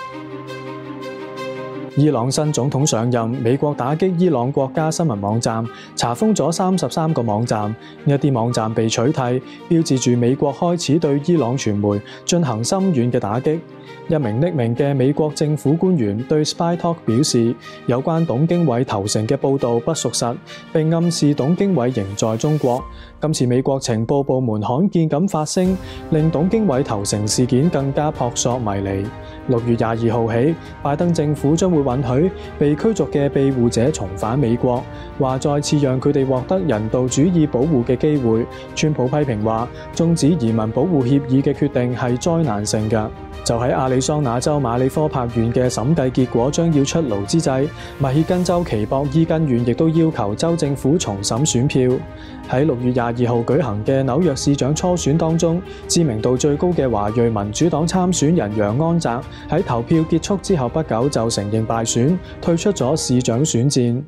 伊朗新總統上任，美國打擊伊朗國家新聞網站，查封咗33個網站。呢一啲網站被取締，標誌住美國開始對伊朗傳媒進行深遠嘅打擊。一名匿名嘅美國政府官員對 Spy Talk 表示，有關董經緯投誠嘅報導不屬實，並暗示董經緯仍在中國。今次美國情報部門罕見咁發聲，令董經緯投誠事件更加撲朔迷離。6月22號起，拜登政府將會允許被驅逐嘅庇護者重返美國，話再次讓佢哋獲得人道主義保護嘅機會。川普批評話，終止移民保護協議嘅決定係災難性嘅。就喺亞利桑那州馬里科帕縣嘅審計結果將要出爐之際，密歇根州奇博伊根縣亦都要求州政府重審選票。喺6月22號舉行嘅紐約市長初選當中，知名度最高嘅華裔民主黨參選人楊安澤喺投票結束之後不久就承認敗選，退出咗市長選戰。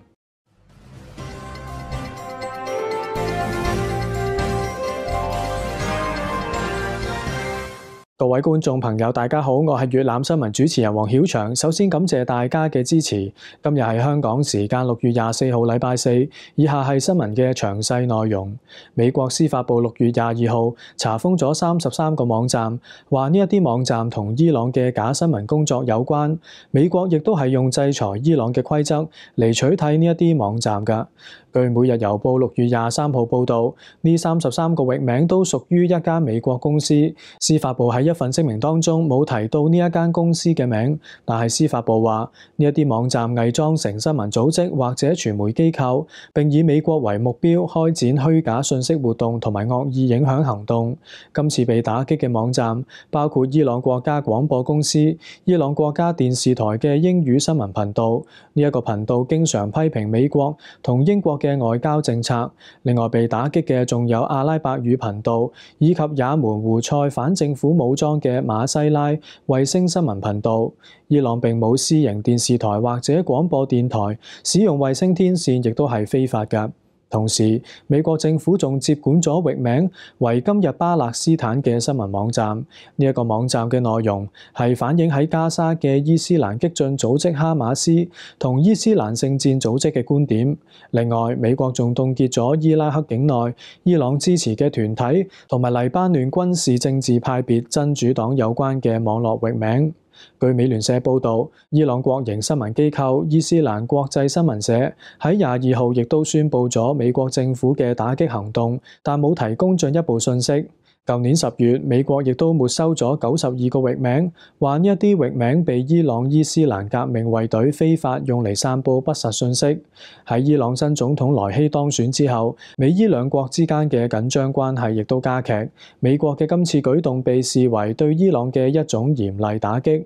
各位觀眾朋友，大家好，我係粵覽新聞主持人黃曉翔。首先感謝大家嘅支持。今日係香港時間6月24號禮拜四，以下係新聞嘅詳細內容。美國司法部6月22號查封咗33個網站，話呢一啲網站同伊朗嘅假新聞工作有關。美國亦都係用制裁伊朗嘅規則嚟取締呢一啲網站㗎。據每日郵報6月23號報導，呢33個域名都屬於一間美國公司。司法部喺一份聲明當中冇提到呢一間公司嘅名，但係司法部話呢一啲網站偽裝成新聞組織或者傳媒機構，並以美國為目標開展虛假信息活動同埋惡意影響行動。今次被打擊嘅網站包括伊朗國家廣播公司、伊朗國家電視台嘅英語新聞頻道。呢一個頻道經常批評美國同英國嘅外交政策。另外被打擊嘅仲有阿拉伯語頻道，以及也門胡塞反政府武裝嘅馬西拉衛星新聞頻道。伊朗並冇私營電視台或者廣播電台，使用衛星天線亦都係非法㗎。同時，美國政府仲接管咗域名為今日巴勒斯坦嘅新聞網站。呢一個網站嘅內容係反映喺加沙嘅伊斯蘭激進組織哈馬斯同伊斯蘭聖戰組織嘅觀點。另外，美國仲凍結咗伊拉克境內伊朗支持嘅團體同埋黎巴嫩軍事政治派別真主黨有關嘅網絡域名。據美聯社報導，伊朗國營新聞機構伊斯蘭國際新聞社喺22號亦都宣布咗美國政府嘅打擊行動，但冇提供進一步信息。舊年10月，美國亦都沒收咗92個域名，話呢一啲域名被伊朗伊斯蘭革命衛隊非法用嚟散佈不實信息。喺伊朗新總統萊希當選之後，美伊兩國之間嘅緊張關係亦都加劇。美國嘅今次舉動被視為對伊朗嘅一種嚴厲打擊。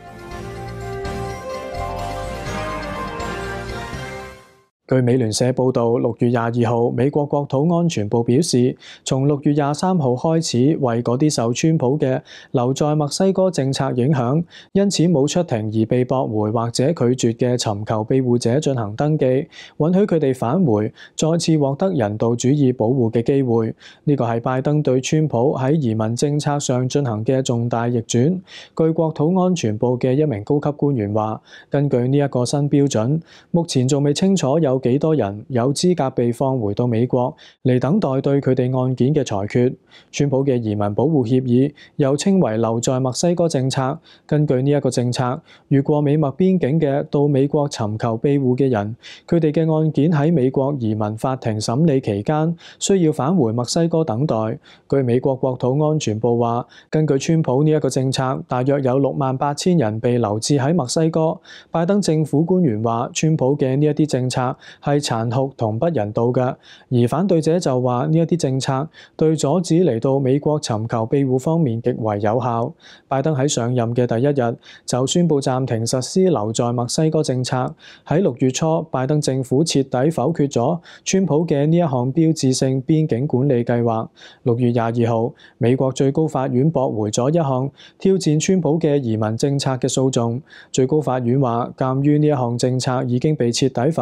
據美聯社報導，6月22號，美國國土安全部表示，從6月23號開始，為嗰啲受川普嘅留在墨西哥政策影響，因此冇出庭而被駁回或者拒絕嘅尋求庇護者進行登記，允許佢哋返回，再次獲得人道主義保護嘅機會。呢個係拜登對川普喺移民政策上進行嘅重大逆轉。據國土安全部嘅一名高級官員話，根據呢一個新標準，目前仲未清楚有幾多人有資格被放回到美國嚟等待對佢哋案件嘅裁決。川普嘅移民保護協議又稱為留在墨西哥政策。根據呢一個政策，越過美墨邊境嘅到美國尋求庇護嘅人，佢哋嘅案件喺美國移民法庭審理期間需要返回墨西哥等待。據美國國土安全部話，根據川普呢一個政策，大約有68000人被留置喺墨西哥。拜登政府官員話，川普嘅呢一啲政策係殘酷同不人道嘅，而反對者就話呢一啲政策對阻止嚟到美國尋求庇護方面極為有效。拜登喺上任嘅第一日就宣布暫停實施留在墨西哥政策。喺6月初，拜登政府徹底否決咗川普嘅呢一項標誌性邊境管理計劃。6月22號，美國最高法院駁回咗一項挑戰川普嘅移民政策嘅訴訟。最高法院話，鑑於呢一項政策已經被徹底否定，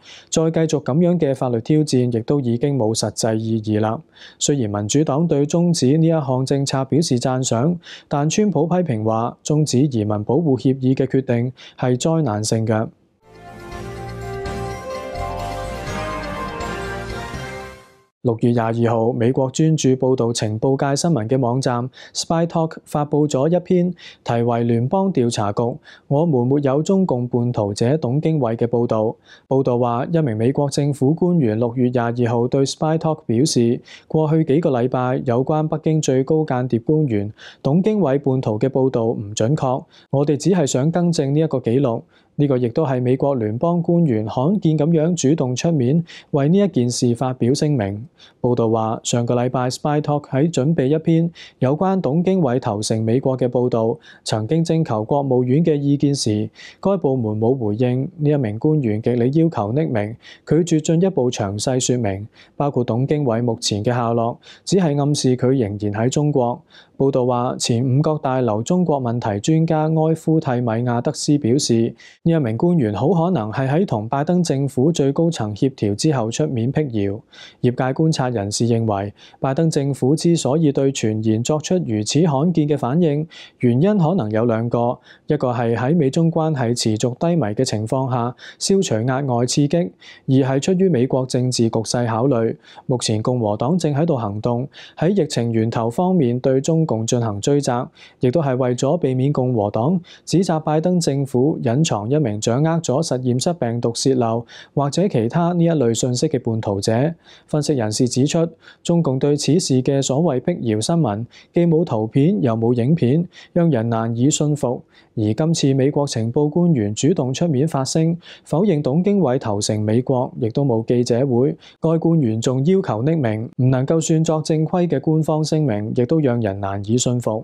再繼續咁樣嘅法律挑戰，亦都已經冇實際意義啦。雖然民主黨對終止呢一項政策表示讚賞，但川普批評話終止移民保護協議嘅決定係災難性嘅。6月22號，美國專注報導情報界新聞嘅網站 SpyTalk 發布咗一篇題為《聯邦調查局：我們沒有中共叛徒者》董經緯嘅報導。報導話，一名美國政府官員6月22號對 SpyTalk 表示，過去幾個禮拜有關北京最高間諜官員董經緯叛徒嘅報導唔準確，我哋只係想更正呢一個記錄。呢個亦都係美國聯邦官員罕見咁樣主動出面為呢一件事發表聲明。報導話，上個禮拜 SpyTalk 喺準備一篇有關董經緯投誠美國嘅報導，曾經徵求國務院嘅意見時，該部門冇回應。呢一名官員極力要求匿名，拒絕進一步詳細說明，包括董經緯目前嘅下落，只係暗示佢仍然喺中國。報導話，前五角大樓中國問題專家埃夫蒂米亞德斯表示，呢一名官員好可能係喺同拜登政府最高層協調之後出面闢謠。業界觀察人士認為，拜登政府之所以對傳言作出如此罕見嘅反應，原因可能有兩個，一個係喺美中關係持續低迷嘅情況下消除額外刺激，二係出於美國政治局勢考慮。目前共和黨正喺度行動，喺疫情源頭方面對中共進行追責，亦都係為咗避免共和黨指責拜登政府隱藏一名掌握咗實驗室病毒洩漏或者其他呢一類信息嘅叛徒者。分析人士指出，中共對此事嘅所謂闢謠新聞，既冇圖片又冇影片，讓人難以信服。而今次美國情報官員主動出面發聲，否認董經緯投誠美國，亦都冇記者會，該官員仲要求匿名，唔能夠算作正規嘅官方聲明，亦都讓人難以信服。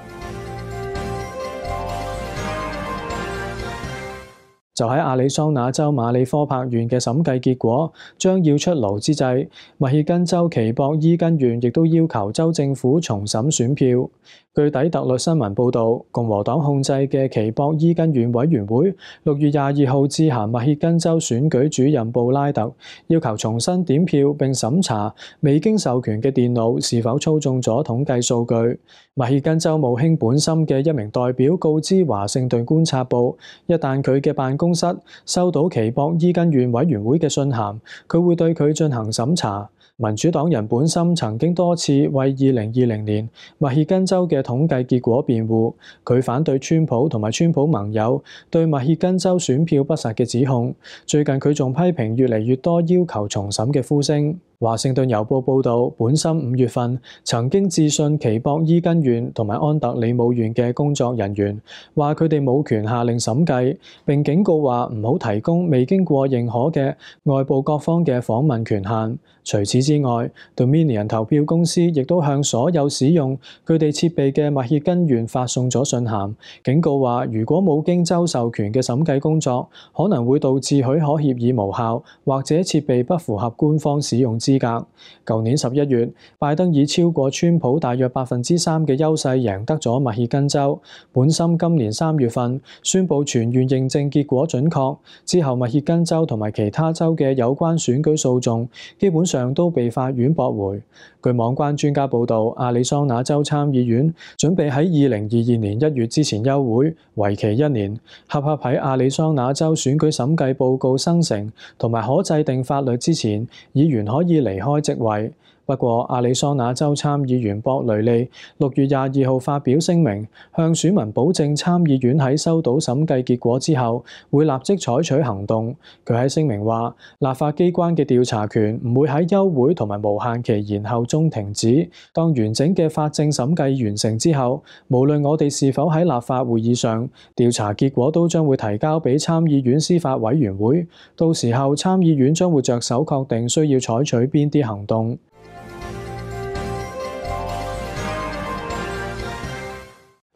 就喺亞利桑那州馬里科帕縣嘅審計結果將要出爐之際，密歇根州奇博伊根縣亦都要求州政府重審選票。據底特律新聞報導，共和黨控制嘅奇博伊根縣委員會6月22號致函密歇根州選舉主任布拉特，要求重新點票並審查未經授權嘅電腦是否操縱咗統計數據。密歇根州務卿本森嘅一名代表告知華盛頓觀察報，一旦佢嘅辦公室收到奇博伊根縣委員會嘅信函，佢會對佢進行審查。民主黨人本森曾經多次為2020年密歇根州嘅統計結果辯護，佢反對川普同埋川普盟友對密歇根州選票不實嘅指控。最近佢仲批評越嚟越多要求重審嘅呼聲。華盛頓郵報報導，本森5月份曾經致信奇博伊根縣同埋安特里姆縣嘅工作人員，話佢哋冇權下令審計，並警告話唔好提供未經過認可嘅外部各方嘅訪問權限。除此之外 ，Dominion 投票公司亦都向所有使用佢哋設備嘅密歇根縣發送咗信函，警告話如果冇經州授權嘅審計工作，可能會導致許可協議無效，或者設備不符合官方使用資格。舊年11月，拜登以超過川普大約3%嘅優勢贏得咗密歇根州。本森今年3月份宣布全縣認證結果準確，之後密歇根州同埋其他州嘅有關選舉訴訟基本上都被法院駁回。據網關專家報導，亞利桑那州參議院準備喺2022年1月之前休會，為期1年。恰恰喺亞利桑那州選舉審計報告生成同埋可制定法律之前，議員可以離開職位。不過，亞利桑那州參議員博雷利6月22號發表聲明，向選民保證參議院喺收到審計結果之後，會立即採取行動。佢喺聲明話，立法機關嘅調查權唔會喺休會同埋無限期延後中停止。當完整嘅法政審計完成之後，無論我哋是否喺立法會議上，調查結果都將會提交俾參議院司法委員會。到時候，參議院將會着手確定需要採取邊啲行動。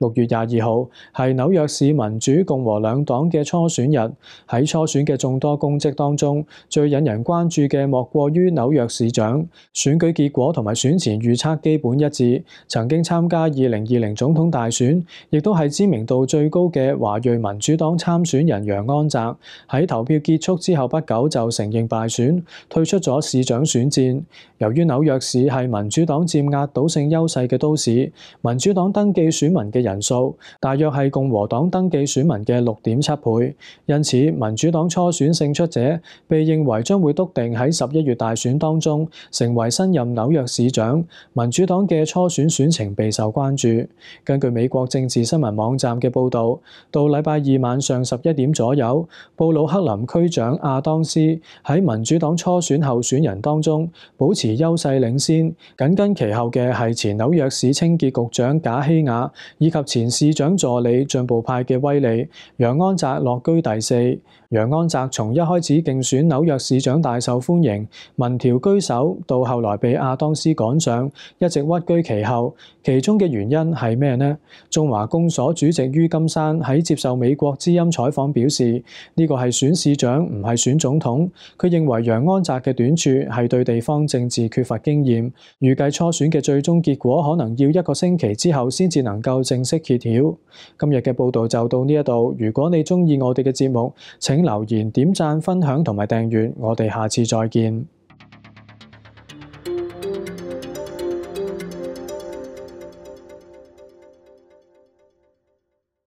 6月22號係紐約市民主共和兩黨嘅初選日。喺初選嘅眾多公職當中，最引人關注嘅莫過於紐約市長。選舉結果同埋選前預測基本一致。曾經參加2020總統大選，亦都係知名度最高嘅華裔民主黨參選人楊安澤，喺投票結束之後不久就承認敗選，退出咗市長選戰。由於紐約市係民主黨佔壓倒性優勢嘅都市，民主黨登記選民嘅人數大約係共和黨登記選民嘅6.7倍，因此民主黨初選勝出者被認為將會篤定喺11月大選當中成為新任紐約市長。民主黨嘅初選選情備受關注。根據美國政治新聞網站嘅報導，到禮拜二晚上11點左右，布魯克林區長亞當斯喺民主黨初選候選人當中保持優勢領先，緊跟其後嘅係前紐約市清潔局長賈希亞以及前市長助理進步派嘅威利。楊安澤落居第4。楊安澤從一開始競選紐約市長大受歡迎，民調居首，到後來被亞當斯趕上，一直屈居其後。其中嘅原因係咩呢？中華公所主席于金山喺接受美國之音採訪表示，呢個係選市長唔係選總統。佢認為楊安澤嘅短處係對地方政治缺乏經驗，預計初選嘅最終結果可能要1個星期之後先至能夠正式揭曉。今日嘅報導就到呢一度。如果你鍾意我哋嘅節目，請留言、點讚、分享同埋訂閱。我哋下次再見。